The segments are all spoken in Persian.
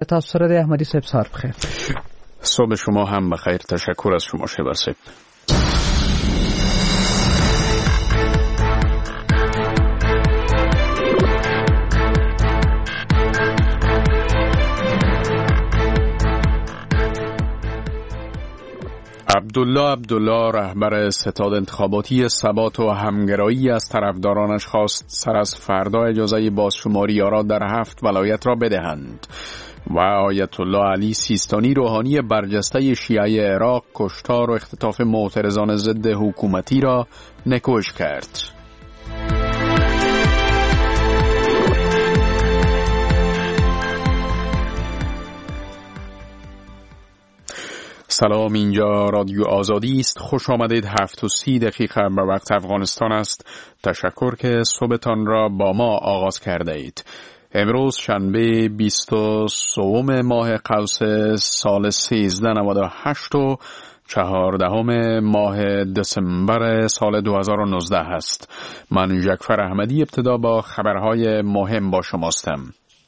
تاسو سره د احمدی صاحب سار بخیر. صبح شما هم بخیر. تشکر از شما شهباز صاحب. عبدالله رهبر ستاد انتخاباتی ثبات و همگرایی از طرفدارانش خواست سر از فردا اجازه بازشماری را در 7 ولایت را بدهند و آیت الله علی سیستانی روحانی برجسته شیعه عراق کشتار و اختطاف معترضان ضد حکومتی را نکوش کرد. سلام، اینجا رادیو آزادی است. خوش آمدید. 7:30 به وقت افغانستان است. تشکر که صبحتان را با ما آغاز کرده اید. امروز شنبه 23 ماه قوس سال 1398 و 14 ماه دسامبر سال 2019 است. من جعفر احمدی ابتدا با خبرهای مهم با شماستم.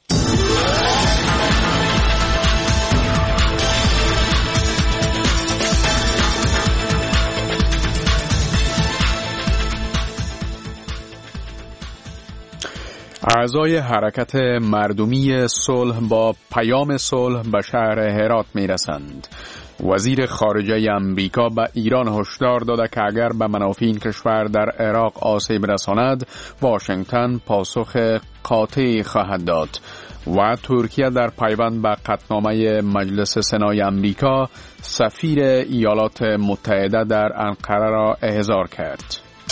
اعضای حرکت مردمی صلح با پیام صلح به شهر هرات می رسند. وزیر خارجه امریکا به ایران هشدار داده که اگر به منافع این کشور در عراق آسیب رساند، واشنگتن پاسخ قاطعی خواهد داد. و ترکیه در پیوند به قطعنامه مجلس سنای امریکا سفیر ایالات متحده در انقره را احضار کرد.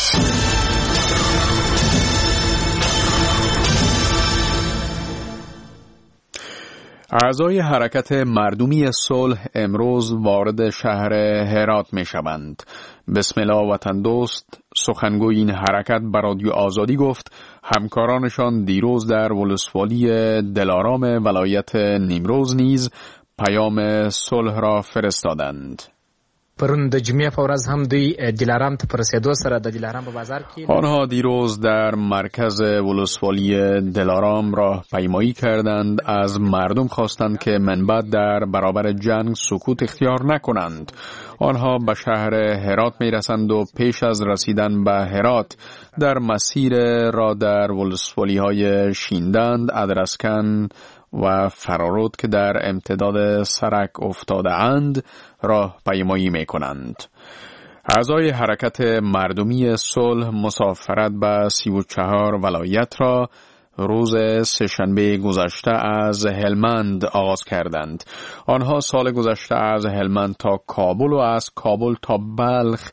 اعضای حرکت مردمی صلح امروز وارد شهر هرات می شوند. بسم الله وطن دوست سخنگوی این حرکت به رادیو آزادی گفت همکارانشان دیروز در ولسوالی دلارام ولایت نیمروز نیز پیام صلح را فرستادند. پرون د جمعې په ورځ هم دوی دلارام ته پرسیدو سره د دلارام په بازار کې آنها دیروز در مرکز ولسوالی دلارام راه پیمایی کردند. از مردم خواستند که من بعد در برابر جنگ سکوت اختیار نکنند. آنها به شهر هرات می رسند و پیش از رسیدن به هرات در مسیر را در ولسوالی های شیندند، ادرسکن و فرارود که در امتداد سرک افتاده اند راه پیمایی می کنند. اعضای حرکت مردمی صلح مسافرت به 34 ولایت را روز سه‌شنبه گذشته از هلمند آغاز کردند. آنها سال گذشته از هلمند تا کابل و از کابل تا بلخ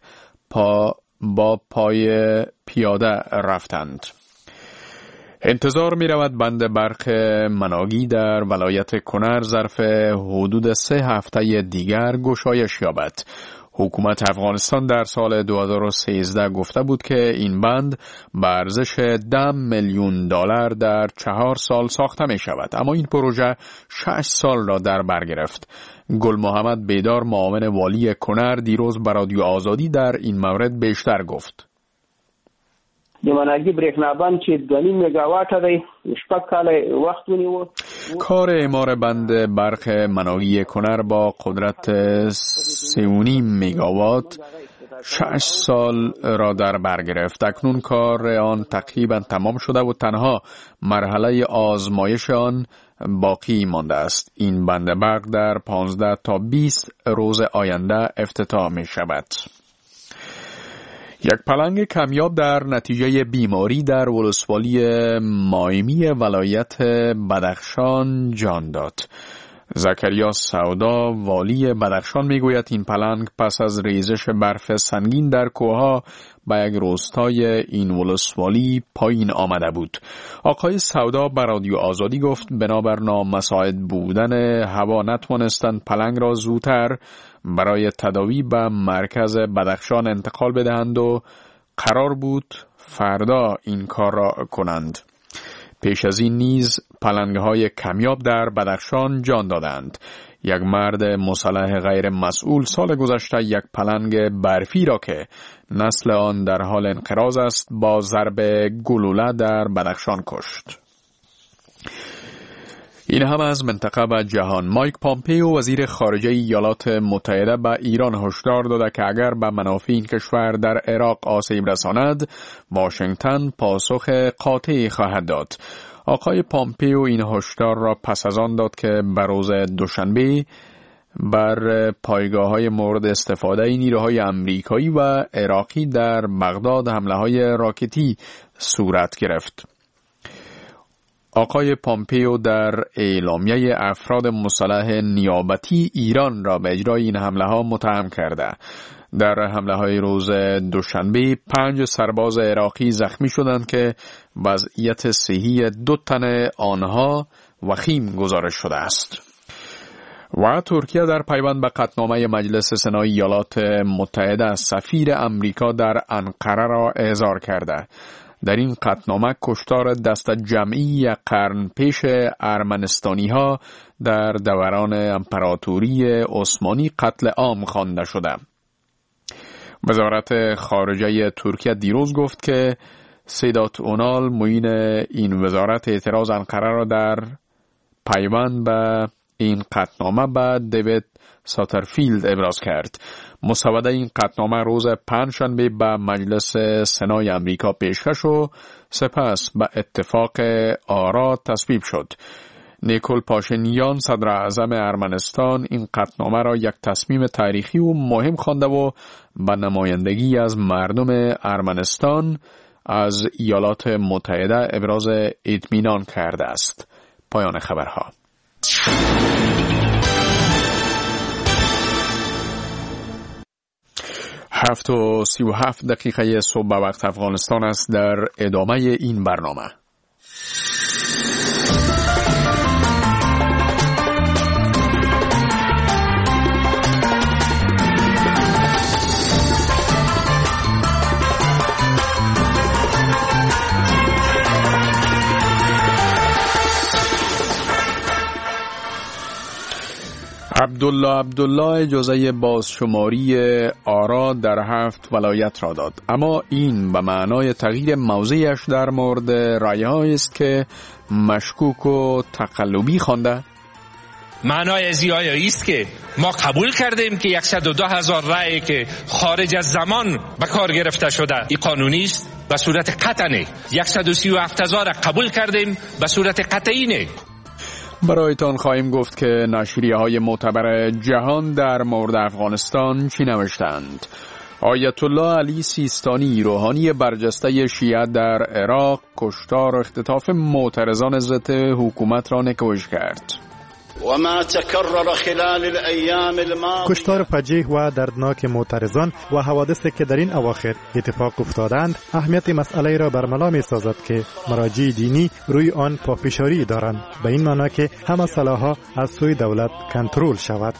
با پای پیاده رفتند. انتظار می رود بند برق مناگی در ولایت کنر ظرف حدود 3 هفته دیگر گشایش یابد. حکومت افغانستان در سال 2013 گفته بود که این بند به ارزش $10 میلیون در 4 سال ساخته می شود، اما این پروژه 6 سال را در بر گرفت. گل محمد بیدار معاون والی کنر دیروز به رادیو آزادی در این مورد بیشتر گفت. د مناګي برېښنابند چې 2.5 میگاواټه دی 6 کال وخت ونیو. کار اعمار بند برق مناگی کنر با قدرت 3.5 میگاوات 6 سال را در بر گرفت. اکنون کار آن تقریبا تمام شده و تنها مرحله آزمایش آن باقی مانده است. این بند برق در 15 تا 20 روز آینده افتتاح می شود. یک پلنگ کمیاب در نتیجه بیماری در ولسوالی مایمی ولایت بدخشان جان داد. زکریا سودا والی بدخشان میگوید این پلنگ پس از ریزش برف سنگین در کوهها به یک روستای این ولسوالی پایین آمده بود. آقای سودا به رادیو آزادی گفت بنابر نامساعد بودن هوا نتوانستند پلنگ را زودتر برای تداوی به مرکز بدخشان انتقال بدهند و قرار بود فردا این کار را کنند. پیش از این نیز پلنگ‌های کمیاب در بدخشان جان دادند. یک مرد مسلح غیر مسئول سال گذشته یک پلنگ برفی را که نسل آن در حال انقراض است با ضرب گلوله در بدخشان کشت. این هم از منطقه و جهان. مایک پامپیو وزیر خارجه ایالات متحده به ایران هشدار داده که اگر به منافع این کشور در عراق آسیب رساند، واشنگتن پاسخ قاطعی خواهد داد. آقای پامپیو این هشدار را پس از آن داد که به روز دوشنبه بر پایگاه‌های مورد استفاده نیروهای آمریکایی و عراقی در بغداد حمله‌های راکتی صورت گرفت. آقای پامپیو در اعلامیه افراد مسلح نیابتی ایران را به اجرای این حمله‌ها متهم کرده. در حمله‌های روز دوشنبه 5 سرباز عراقی زخمی شدند که وضعیت صحی 2 تن آنها وخیم گزارش شده است. و ترکیه در پیوند به قطعنامه مجلس سنای ایالات متحده سفیر امریکا در انقره را احضار کرده. در این قطعنامه کشتار دست جمعی یک قرن پیش ارمنستانی ها در دوران امپراتوری عثمانی قتل عام خوانده شده. وزارت خارجه ترکیه دیروز گفت که سیدات اونال معین این وزارت اعتراض انقره را در پیوند به این قطعنامه به دیوید ساترفیلد ابراز کرد. مسوده این قطعنامه روز پنجشنبه به مجلس سنای امریکا پیشکش و سپس به اتفاق آرا تصویب شد. نیکول پاشینیان صدر اعظم ارمنستان این قطعنامه را یک تصمیم تاریخی و مهم خوانده و به نمایندگی از مردم ارمنستان از ایالات متحده ابراز اطمینان کرده است. پایان خبرها. 7:37 صبح به وقت افغانستان است. در ادامه این برنامه عبدالله اجازه بازشماری آرا در 7 ولایت را داد، اما این به معنای تغییر موضعش در مورد رایه‌هایی است که مشکوک و تقلبی خوانده. معنای از این است که ما قبول کردیم که 102,000 رای که خارج از زمان به کار گرفته شده این قانونی است، به صورت قطعی نه. 137,000 قبول کردیم به صورت قطعی نه. برایتان خواهیم گفت که نشریه‌های معتبر جهان در مورد افغانستان چی نوشتند. آیت الله علی سیستانی، روحانی برجسته شیعه در عراق، کشتار و اختطاف معترضان ضد حکومت را نکوش کرد. کشتار فجیع و دردناک معترضان و حوادثی که در این اواخر اتفاق افتادند اهمیت مسئله را برملا می سازد که مراجع دینی روی آن پافشاری دارند، به این معنی که همه سلاح‌ها از سوی دولت کنترل شود.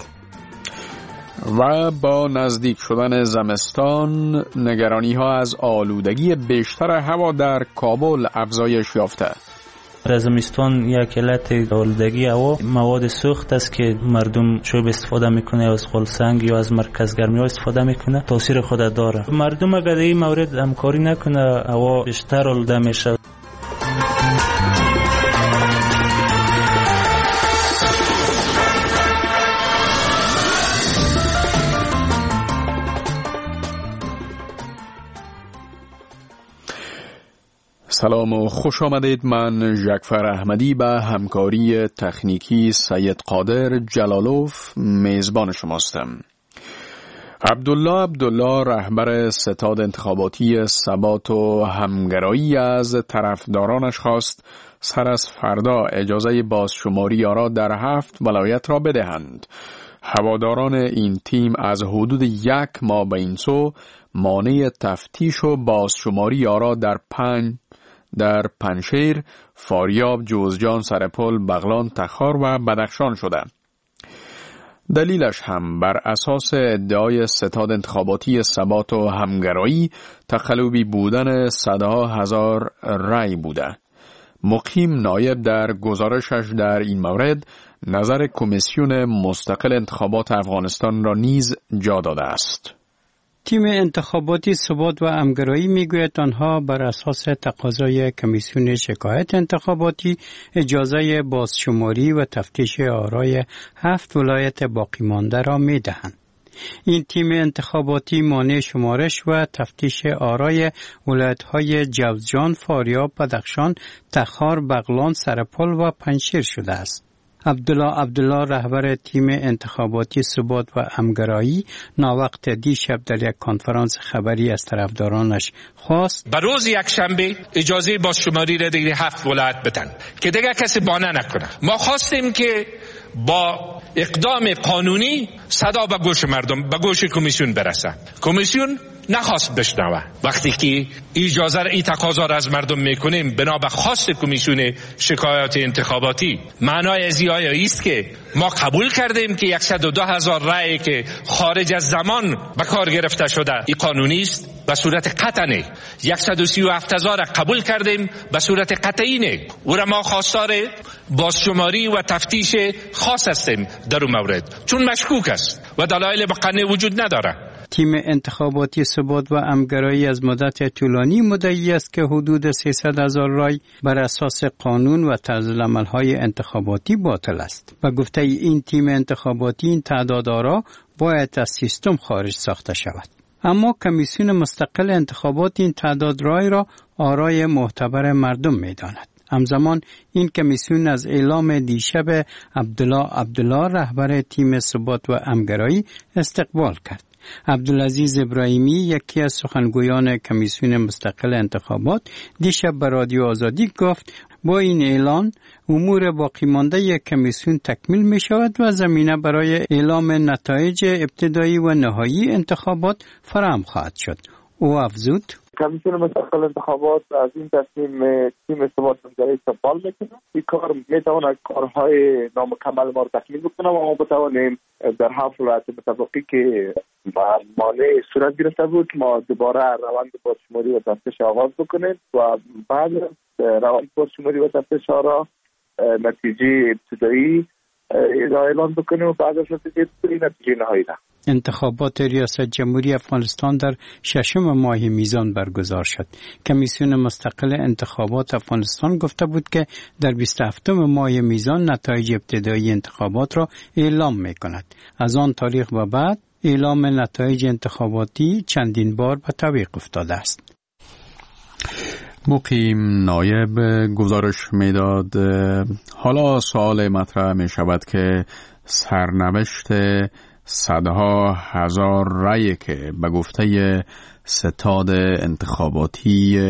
و با نزدیک شدن زمستان نگرانی‌ها از آلودگی بیشتر هوا در کابل افزایش یافته. در زمستان یک علت آلودگی هوا مواد سوخت است که مردم چوب استفاده میکنه، از خلسنگ یا از مرکز گرمی ها استفاده میکنه، تاثیر خود داره. مردم اگر در این مورد همکاری نکنه هوا بیشتر آلوده میشه. سلام و خوش آمدید. من ژکفر احمدی به همکاری تکنیکی سید قادر جلالوف میزبان شماستم. عبدالله رهبر ستاد انتخاباتی ثبات و همگرایی از طرفدارانش خواست سر از فردا اجازه بازشماری آرا در 7 ولایت را بدهند. هواداران این تیم از حدود 1 ماه به این سو مانع تفتیش و بازشماری آرا در پنشیر، فاریاب، جوزجان، سرپل، بغلان، تخار و بدخشان شده. دلیلش هم بر اساس ادعای ستاد انتخاباتی ثبات و همگرایی تقلبی بودن صدها هزار رای بوده. مقیم نایب در گزارشش در این مورد نظر کمیسیون مستقل انتخابات افغانستان را نیز جا داده است. تیم انتخاباتی ثبات و همگرایی میگوید آنها بر اساس تقاضای کمیسیون شکایت انتخاباتی اجازه بازشماری و تفتیش آرای 7 ولایت باقی مانده را میدهند. این تیم انتخاباتی مانع شمارش و تفتیش آرای ولایت‌های جوزجان، فاریاب، بدخشان، تخار، بغلان، سرپل و پنجشیر شده است. عبدالله رهبر تیم انتخاباتی ثبات و همگرایی ناوقت دیشب در یک کنفرانس خبری از طرفدارانش خواست به روز یکشنبه اجازه بازشماری را دیگه 7 ولایت بدن که دیگه کسی بانه نکنه. ما خواستیم که با اقدام قانونی صدا به گوش مردم، به گوش کمیسیون برسه. کمیسیون نخواست بشنوه. وقتی که اجازه این تقاضا را از مردم میکنیم بنا به خواست کمیسیون شکایات انتخاباتی، معنای از این آیا است که ما قبول کردیم که 102,000 رأی که خارج از زمان به کار گرفته شده این قانونی است؟ به صورت قطع نه. 137,000 قبول کردیم به صورت قطعی نه. او را ما خواستار بازشماری و تفتیش خاص هستیم در اون مورد، چون مشکوک است و دلایل مقنع وجود نداره. تیم انتخاباتی ثبات و همگرایی از مدت طولانی مدعی است که حدود 300,000 رای بر اساس قانون و طرزالعمل‌های انتخاباتی باطل است. و گفته این تیم انتخاباتی این تعداد آرا باید از سیستم خارج ساخته شود. اما کمیسیون مستقل انتخابات این تعداد رای را آرای معتبر مردم می‌داند. همزمان این کمیسیون از اعلام دیشب عبدالله رهبر تیم ثبات و همگرایی استقبال کرد. عبدالعزیز ابراهیمی یکی از سخنگویان کمیسیون مستقل انتخابات دیشب به رادیو آزادی گفت با این اعلان امور باقی مانده یک کمیسیون تکمیل می شود و زمینه برای اعلام نتایج ابتدایی و نهایی انتخابات فراهم خواهد شد. او افزود کمیسیون مستقل انتخابات از این تصمیم تیم ثبات و همگرایی استقبال میکنه. این کار میتواند کارهای نامکمل ما رو تکمیل بکنه و ما بتوانیم در 7 ولایت متفقی که مانع صورت گرفته بود ما دوباره روند بازشماری و تفتیش آغاز بکنیم و بعد روند بازشماری و تفتیش را نتیجه ابتدایی اعلان بکنیم و بعد از نتیجه نهایی. انتخابات ریاست جمهوری افغانستان در 6 ماه میزان برگزار شد. کمیسیون مستقل انتخابات افغانستان گفته بود که در 27 ماه میزان نتایج ابتدایی انتخابات را اعلام می‌کند. از آن تاریخ به بعد اعلام نتایج انتخاباتی چندین بار به تعویق افتاده است. مقیم نایب گزارش میداد حالا سوال مطرح می شود که سرنوشت صدها هزار رأی که به گفته ستاد انتخاباتی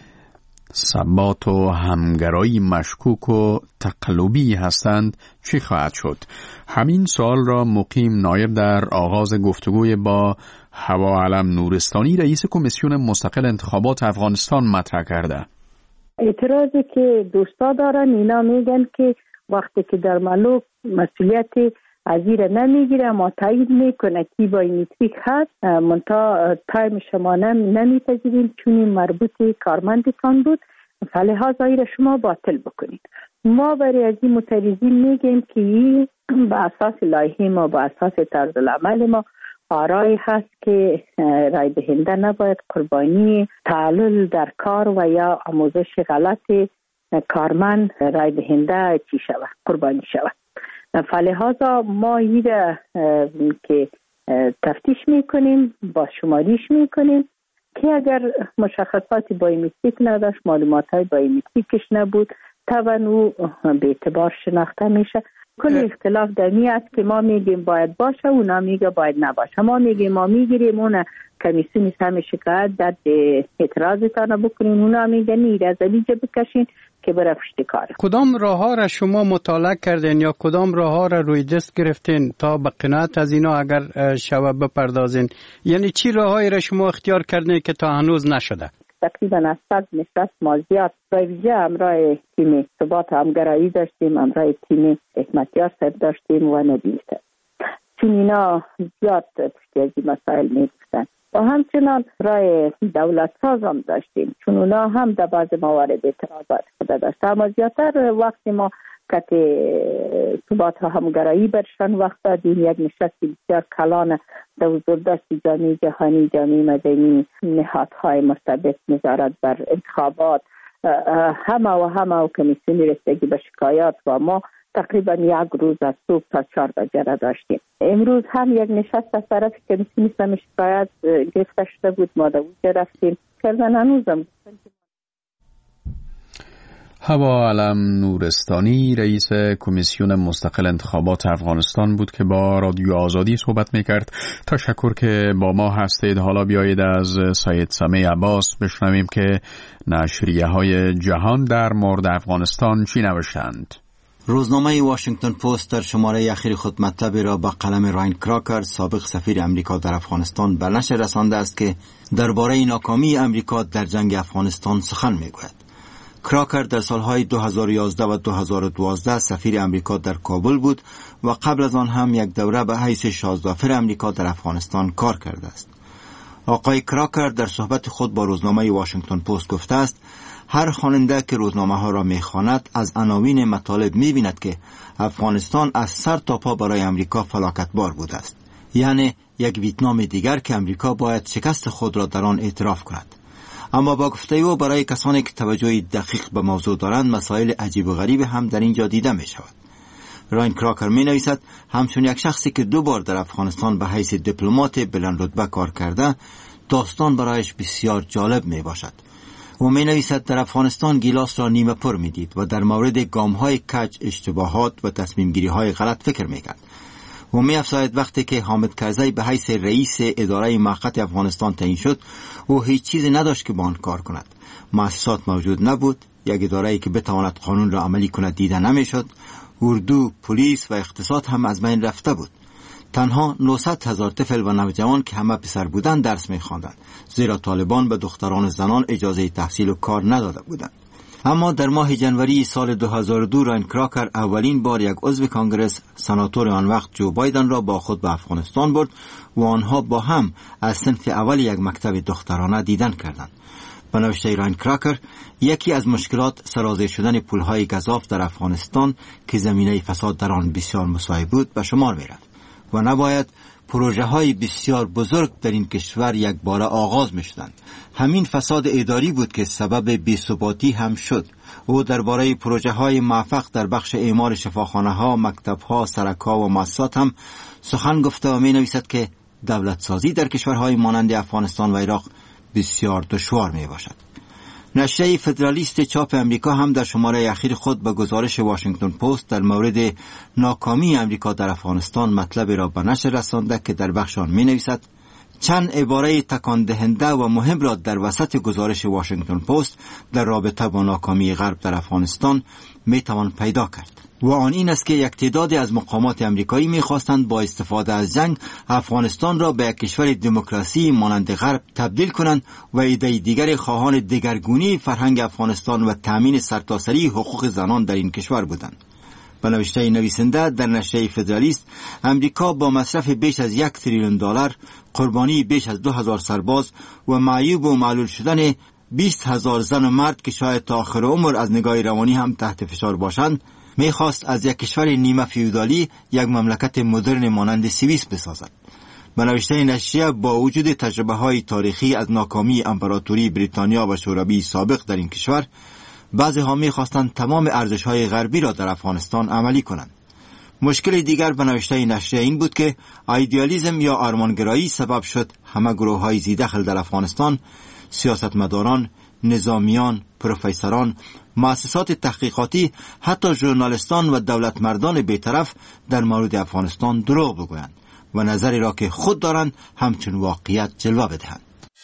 ثبات و همگرایی مشکوک و تقلبی هستند چی خواهد شد؟ همین سوال را مقیم نایب در آغاز گفتگوی با هوا علم نورستانی رئیس کمیسیون مستقل انتخابات افغانستان مطرح کرده. اعتراضی که دوستا دارن اینا میگن که وقتی که در ملوک مسئولیت از این نمیگیره ما تایید میکنه کی بایومتریک هست منتها تایم شما نمیپذیریم چون این مربوط کارمندتان بود فلحاظ این شما باطل بکنید. ما برای از این معترضین میگیم که این به اساس لایحه ما به اساس طرز العمل ما آرای هست که رای دهنده نباید قربانی تعلل در کار و یا آموزش غلط کارمند رای دهنده چی شود قربانی شود. فلحاظا ما این که تفتیش میکنیم با شماریش میکنیم که اگر مشخصات بایومتریک نداشت معلومات های بایومتریکش نبود طبعا او به اعتبار شناخته میشه. کل اختلاف در این است که ما میگیم باید باشه اونا میگه باید نباشه. ما میگیم ما میگیریم اون کمیسیون هم شکایت در اعتراضتان بکنین اونا میگن این از اینجا بکشین که بره پشت کار. کدام راه ها را شما مطالعه کردین یا کدام راه ها را روی دست گرفتین تا به قناعت از اینا اگر شوه بپردازین؟ یعنی چی راههایی را شما اختیار کردین که تا هنوز نشده؟ تقریبا از 100 نشست ما زیاد ویژه همراه تیم ثبات همگرایی داشتیم، همراه تیم حکمتیار صاحب داشتیم و نبیل صاحب، چون اینا زیاد پشتی از این مسائل میگفتن و همچنان رای دولت ساز هم داشتیم چون اونا هم در بعض موارد اعتراضات خود داشت. اما زیادتر وقتی ما شرکت ثبات و همگرایی برشان وقت دادیم. یک نشست بسیار کلان در حضور داشت جامعه جهانی، جامعه مدنی، نهادهای مرتبط، نظارت بر انتخابات، همه و کمیسیون رسیدگی به شکایات و ما تقریبا یک روز از صبح تا 4 بجه داشتیم. امروز هم یک نشست از طرف کمیسیون سم شکایات گرفته شده بود، ما در اونجا رفتیم. هنوزم هوا علم نورستانی رئیس کمیسیون مستقل انتخابات افغانستان بود که با رادیو آزادی صحبت میکرد. تشکر که با ما هستید. حالا بیایید از سید سمیع عباس بشنویم که نشریه های جهان در مورد افغانستان چی نوشتند. روزنامه واشنگتن پست در شماره اخیر خود مطلبی را با قلم راین کراکر، سابق سفیر امریکا در افغانستان، به نشر رسانده است که درباره ناکامی امریکا در جنگ افغانستان سخن میگوید. کراکر در سالهای 2011 و 2012 سفیر امریکا در کابل بود و قبل از آن هم یک دوره به حیث شازدافر امریکا در افغانستان کار کرده است. آقای کراکر در صحبت خود با روزنامه واشنگتن پست گفته است هر خواننده که روزنامه ها را میخواند از عناوین مطالب میبیند که افغانستان از سر تا پا برای امریکا فلاکتبار بوده است، یعنی یک ویتنام دیگر که امریکا باید شکست خود را در آن اعتراف کند. اما با گفته او برای کسانی که توجه دقیق به موضوع دارند مسائل عجیب و غریب هم در اینجا دیده می شود. راین کراکر می نویسد همچون یک شخصی که 2 بار در افغانستان به حیث دیپلمات بلند رتبه کار کرده داستان برایش بسیار جالب می باشد. او می نویسد در افغانستان گیلاس را نیمه پر می دید و در مورد گام های کج، اشتباهات و تصمیم گیری های غلط فکر می کرد. و می افزاید وقتی که حامد کرزی به حیث رئیس اداره موقت افغانستان تعیین شد او هیچ چیزی نداشت که با آن کار کند. مؤسسات موجود نبود، یک اداره‌ای که بتواند قانون را عملی کند دیده نمیشد، اردو، پلیس و اقتصاد هم از بین رفته بود. تنها 900,000 طفل و نوجوان که همه پسر بودند درس می‌خواندند، زیرا طالبان به دختران و زنان اجازه تحصیل و کار نداده بودند. اما در ماه جنوری سال 2002 راین کراکر اولین بار یک عضو کانگرس، سناتور آن وقت جو بایدن را با خود به افغانستان برد و آنها با هم از صنف اول یک مکتب دخترانه دیدن کردند. به نوشته راین کراکر یکی از مشکلات سرازیر شدن پولهای گزاف در افغانستان که زمینه فساد در آن بسیار مساعد بود به شمار می‌رفت و نباید پروژه های بسیار بزرگ در این کشور یک باره آغاز می شدند. همین فساد اداری بود که سبب بی‌ثباتی هم شد. او درباره پروژه های موفق در بخش اعمار شفاخانه ها، مکتب ها، سرک ها و مؤسسات هم سخن گفته و می نویسد که دولت سازی در کشورهای مانند افغانستان و عراق بسیار دشوار می باشد. نشریه فدرالیست چاپ امریکا هم در شماره اخیر خود به گزارش واشنگتن پست در مورد ناکامی امریکا در افغانستان مطلبی را به نشر رسانده که در بخش آن می نویسد چند عباره تکان دهنده و مهم را در وسط گزارش واشنگتن پست در رابطه با ناکامی غرب در افغانستان می توان پیدا کرد. و آن این است که یک تعدادی از مقامات امریکایی می‌خواستند با استفاده از جنگ افغانستان را به یک کشور دموکراسی مانند غرب تبدیل کنند و ایده دیگر خواهان دگرگونی فرهنگ افغانستان و تامین سرتاسری حقوق زنان در این کشور بودند. به نوشته نویسنده در نشریه فدرالیست، امریکا با مصرف بیش از $1 تریلیون، قربانی بیش از 2000 سرباز و معیوب و معلول شدن 20,000 زن و مرد که شاید تا آخر عمر از نگاه روانی هم تحت فشار باشند، میخواست از یک کشور نیمه فیودالی یک مملکت مدرن مانند سوئیس بسازد. به نوشته نشریه با وجود تجربه های تاریخی از ناکامی امپراتوری بریتانیا و شوروی سابق در این کشور، بعضی ها میخواستند تمام ارزش های غربی را در افغانستان عملی کنند. مشکل دیگر به نوشته نشریه این بود که ایدئالیسم یا آرمانگرایی سبب شد همه گروه های ذی‌دخل در افغانستان، سیاستمداران، نظامیان، پروفسوران، مؤسسات تحقیقاتی، حتی ژورنالیستان و دولتمردان بی‌طرف در مورد افغانستان دروغ بگویند و نظری را که خود دارند همچون واقعیت جلوه بدهند.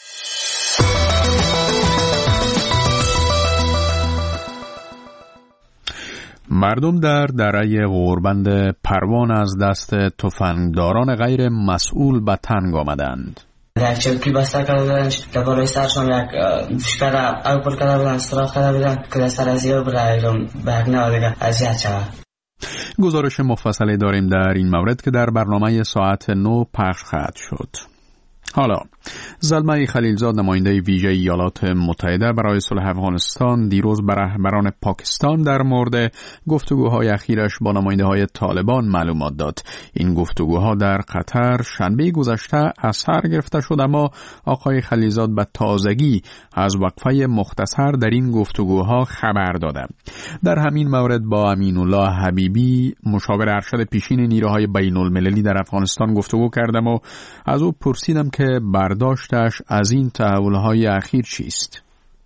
مردم در دره غوربند پروان از دست تفنگداران غیر مسئول به تنگ آمدند. در چوکی بسته کرده بودن که بالای سرشان یک فشکر او پر کرده بودن، سراخ کرده بودن که در سر از یه برایدون برگنه دیگه اذیت شود. گزارش مفصلی داریم در این مورد که در برنامه ساعت 9 پخش خواهد شد. حالا زلمه خلیلزاد نماینده ویژه ایالات متحده برای صلح افغانستان دیروز به رهبران پاکستان در مورد گفتگوهای اخیرش با نماینده‌های طالبان معلومات داد. این گفتگوها در قطر شنبه گذشته اثر گرفته شد، اما آقای خلیلزاد به تازگی از وقفه مختصر در این گفتگوها خبر داده. در همین مورد با امین الله حبیبی مشاور ارشد پیشین نیروهای بین المللی در افغانستان گفتگو کردم و از او پرسیدم که برداشتش از این تحولهای اخیر چیست؟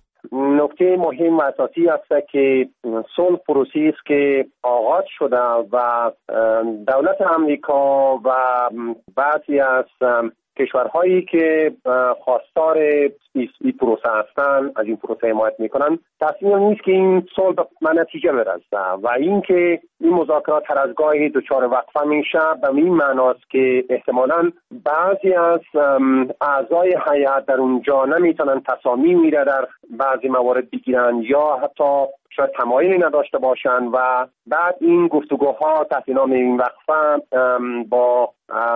نکته مهم و اساسی است که صلح پروسه‌ای است که آغاز شده و دولت آمریکا و بعضی از کشورهایی که خواستار این پروسه هستند از این پروسه حمایت میکنن تصمیم نیست که این صلح به نتیجه برسه و اینکه این مذاکرات هر از گاهی دچار وقفه میشه به این معناست که احتمالاً بعضی از اعضای هیئت در اونجا نمیتونن تصامیم در بعضی موارد بگیرن یا حتی شاید تمایلی نداشته باشن و بعد این گفتگوها تحت نام این وقفه با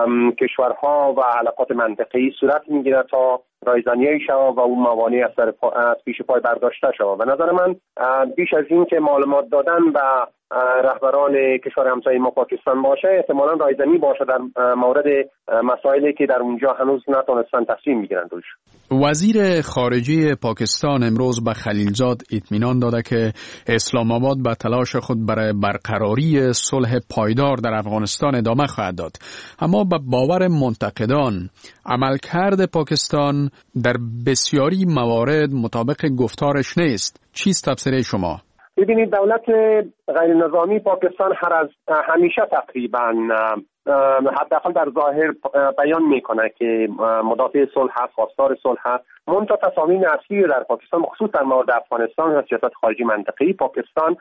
کشورها و علاقات منطقه‌ای صورت میگیره تا رایزنی شود و اون موانع از پیش پای برداشته شود. به نظر من بیش از این که معلومات دادن به رهبران کشور همسایه ما پاکستان باشه، احتمالاً رایزنی باشه در مورد مسائلی که در اونجا هنوز نتونستن تصمیم بگیرن روش. وزیر خارجه پاکستان امروز به خلیلزاد اطمینان داده که اسلام آباد به تلاش خود برای برقراری صلح پایدار در افغانستان ادامه خواهد داد، اما به باور منتقدان عملکرد پاکستان در بسیاری موارد مطابق گفتارش نیست. چیست تفسیر شما؟ ببینید، دولت غیر نظامی پاکستان همیشه تقریبا حداقل در ظاهر بیان میکنه که مدافع صلح هست، خواستار صلح هست. منتها تصامیم اصلی در پاکستان خصوصا در مورد افغانستان و سیاست خارجی منطقه‌ای پاکستان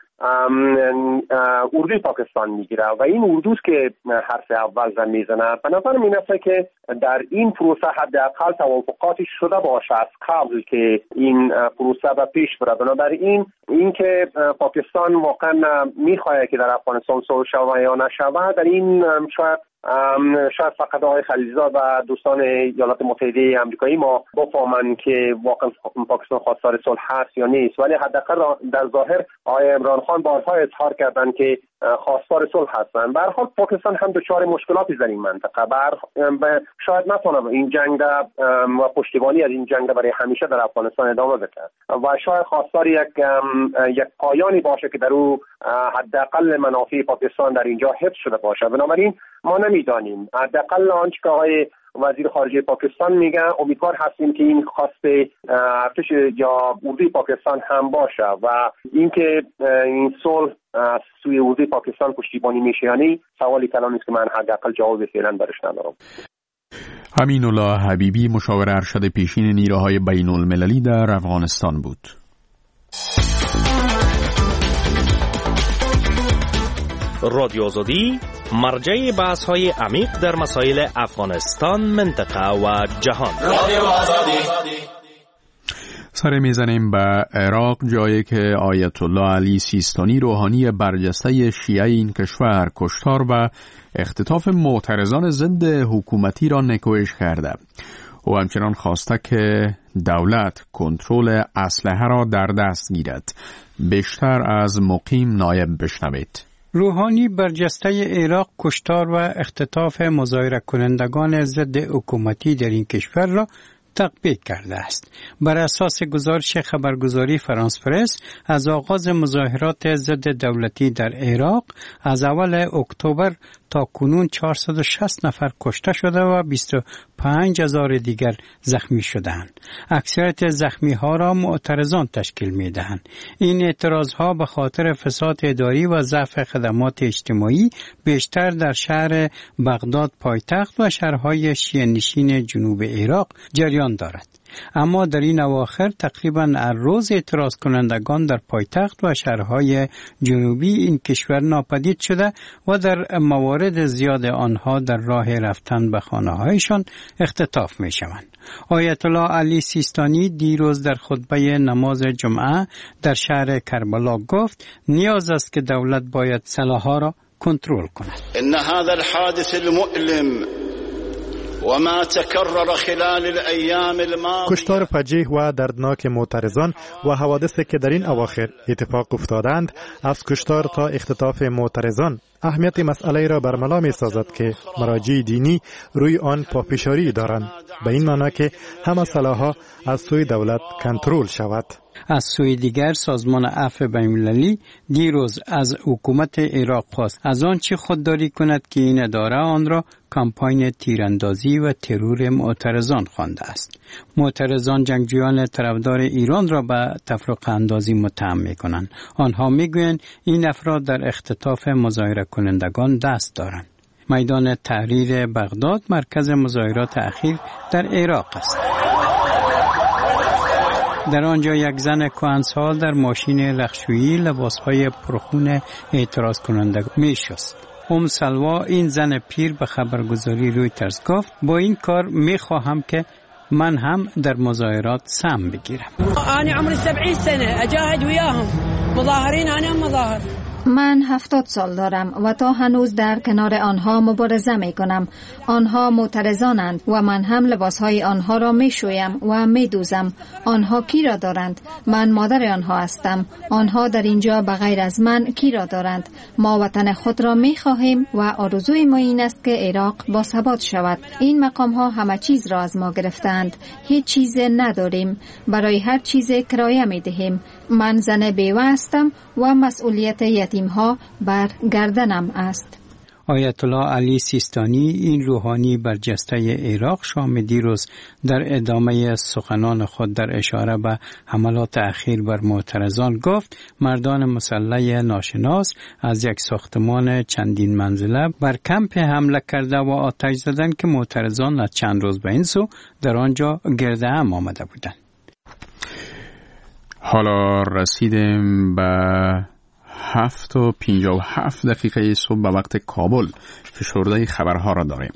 اردوی پاکستان میگیره و این اردوست که حرف اول زن میزنه. به نظر من است که در این پروسه حداقل توافقاتی شده باشه از قبل که این پروسه به پیش بره. بنابراین اینکه پاکستان واقعا میخواد که در افغانستان صلح شود یا نشود، در این شاید فقط آقای خلیلزاد و دوستان ایالات متحده آمریکایی ما بفهمن که واقعا پاکستان خواستار صلح هست یا نیست، ولی حداقل در ظاهر آقای عمران خان بارها اظهار کردن که خواستار صلح هستن. به هر حال پاکستان هم دچار مشکلاتی در این منطقه. شاید نتونه این جنگ و پشتیبانی از این جنگ برای همیشه در افغانستان ادامه بده و شاید خواستار یک پایانی باشه که در او حداقل منافع پاکستان در اینجا حفظ شده باشه. بنابراین ما نمیدانیم. حداقل آنچه که آقای وزیر خارجه پاکستان میگه، امیدوار هستیم که این خواست ارتش یا اردوی پاکستان هم باشه و اینکه این صلح از سوی اردوی پاکستان پشتیبانی میشه یعنی سوالی کلام نیست که من حداقل جواب فعلا برش ندارم. امین الله حبیبی مشاور ارشد پیشین نیروهای بین المللی در افغانستان بود. رادیو آزادی مرجع بحث‌های عمیق در مسائل افغانستان، منطقه و جهان. رادیو آزادی. سر میزنیم به عراق، جایی که آیت الله علی سیستانی روحانی برجسته شیعه این کشور کشتار و اختطاف معترضان ضد حکومتی را نکوهش کرده. او همچنان خواسته که دولت کنترل اسلحه را در دست گیرد. بیشتر از مقیم نایب بشنوید. روحانی برجسته عراق کشتار و اختطاف مظاهره کنندگان ضد حکومتی در این کشور را تقبیح کرده است. بر اساس گزارش خبرگزاری فرانس پرس، از آغاز مظاهرات ضد دولتی در عراق از اول اکتبر تا کنون 460 نفر کشته شده و 25,000 دیگر زخمی شدند. اکثریت زخمی ها را معترضان تشکیل می دهند. این اعتراض ها به خاطر فساد اداری و ضعف خدمات اجتماعی بیشتر در شهر بغداد پایتخت و شهرهای شیعه نشین جنوب عراق جریان دارد. اما در این اواخر تقریباً هر روز اعتراض کنندگان در پایتخت و شهرهای جنوبی این کشور ناپدید شده و در موارد زیاد آنها در راه رفتن به خانه‌هایشان اختطاف می شوند. آیت الله علی سیستانی دیروز در خطبه نماز جمعه در شهر کربلا گفت نیاز است که دولت باید سلاح‌ها را کنترل کند. ان هذا الحادث المؤلم کشتار فجیع و دردناک معترضان و حوادثی که در این اواخر اتفاق افتادند، از کشتار تا اختطاف معترضان اهمیت مسئله را برملا می سازد که مراجع دینی روی آن پافشاری دارند، به این معنی که همه سلاح‌ها از سوی دولت کنترل شود. از سوی دیگر سازمان عفو بین‌المللی دیروز از حکومت عراق خواست از آنچه خودداری کند که این اداره آن را کمپاین تیراندازی و ترور معترضان خوانده است. معترضان جنگجویان طرفدار ایران را به تفرقه اندازی متهم می‌کنند. آنها می‌گویند این افراد در اختطاف مظاهره کنندگان دست دارند. میدان تحریر بغداد مرکز مظاهرات اخیر در عراق است. در آنجا یک زن کهنسال در ماشین لخشویی لباسهای پرخون اعتراض کننده می‌شست. سلوا این زن پیر به خبرگزاری رویترز گفت با این کار می‌خواهم که من هم در مظاهرات سهم بگیرم. أنا عمري 70 سنة أجاهد وياهم مظاهرين أنا مظاهر. من 70 سال دارم و تا هنوز در کنار آنها مبارزه می کنم. آنها معترضانند و من هم لباسهای آنها را می شویم و می دوزم. آنها کی را دارند؟ من مادر آنها هستم. آنها در اینجا بغیر از من کی را دارند؟ ما وطن خود را می خواهیم و آرزوی ما این است که عراق با ثبات شود. این مقام ها همه چیز را از ما گرفتند. هیچ چیز نداریم. برای هر چیز کرایه می دهیم. من زن بیوه هستم و مسئولیت یتیم‌ها بر گردنم است. آیت الله علی سیستانی این روحانی برجسته عراق شام دیروز در ادامه سخنان خود در اشاره به حملات اخیر بر معترضان گفت مردان مسلح ناشناس از یک ساختمان چندین منزله بر کمپ حمله کرده و آتش زدند که معترضان از چند روز به این سو در آنجا گرد هم آمده بودند. حالا رسیدیم به 7:57 صبح به وقت کابل. فشرده خبرها را داریم.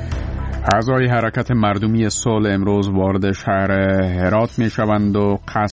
اعضای حرکت مردمی صلح امروز وارد شهر هرات می شوند و قصد